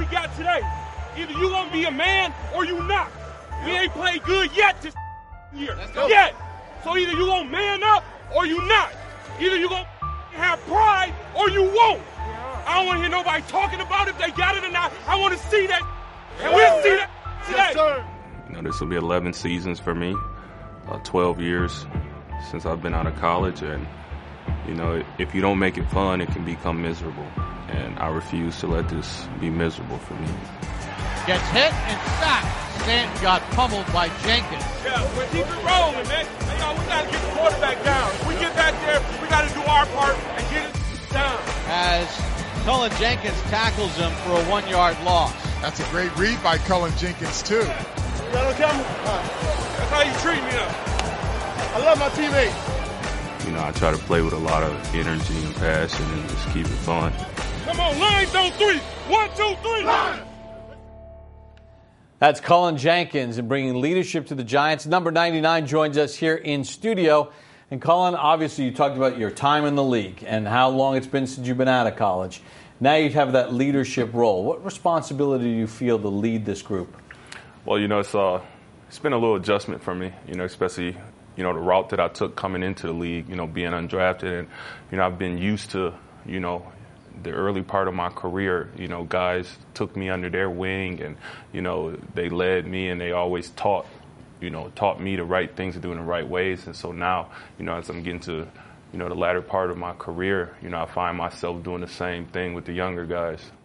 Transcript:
we got today. Either you gonna be a man or you not. We ain't played good yet this year. Yet. So either you gonna man up or you not. Either you gonna have pride or you won't. I don't want to hear nobody talking about if they got it or not. I want to see that. And we'll see that today. Yes, sir. You know, this will be 11 seasons for me, 12 years since I've been out of college. And, you know, if you don't make it fun, it can become miserable. And I refuse to let this be miserable for me. Gets hit and sacked. Stanton got pummeled by Jenkins. Yeah, we're keep it rolling, man. Hey, y'all, we got to get the quarterback down. If we get back there, we got to do our part and get it down. As Cullen Jenkins tackles him for a 1-yard loss. That's a great read by Cullen Jenkins, too. You got no camera? That's how you treat me now. I love my teammates. You know, I try to play with a lot of energy and passion and just keep it fun. Come on, lines on 3. 1, 2, 3, line. That's Cullen Jenkins and bringing leadership to the Giants. Number 99 joins us here in studio. And Cullen, obviously you talked about your time in the league and how long it's been since you've been out of college. Now you have that leadership role. What responsibility do you feel to lead this group? Well, you know, it's been a little adjustment for me, you know, especially, you know, the route that I took coming into the league, you know, being undrafted. And, you know, I've been used to, you know, the early part of my career, you know, guys took me under their wing and, you know, they led me and they always taught me the right things to do in the right ways. And so now, you know, as I'm getting to, you know, the latter part of my career, you know, I find myself doing the same thing with the younger guys.